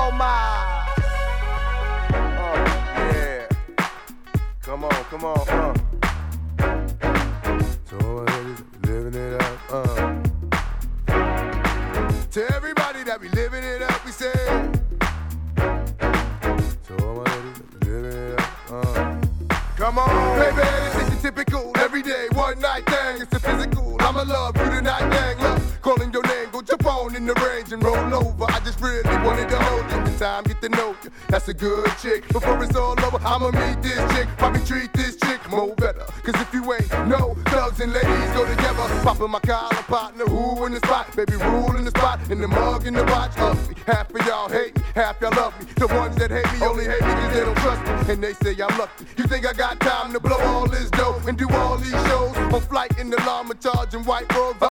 Oh my. Yeah. Come on. So all my ladies living it up. To everybody that be living it up, we say. So all my ladies living it up. Come on, baby, this is typical, everyday, one night thing. It's a physical, I'ma love you tonight, dang. Love, calling your name, go jump on in the range and roll over. I just really wanted to hold you, the time get to know you. That's a good chick. Before it's all over, I'ma meet this chick. Probably treat this chick more better. Cause if you ain't no thugs and ladies go together. Popping my collar, partner, who in the spot? Baby, rule in the spot, in the mug, in the watch. Ugly. Half of y'all hate me, half y'all love me. The ones that hate me only hate me cause they don't trust me. And they say I'm lucky. You think I got time to blow all this dough and do all these shows? On flight in the llama, charging white robes.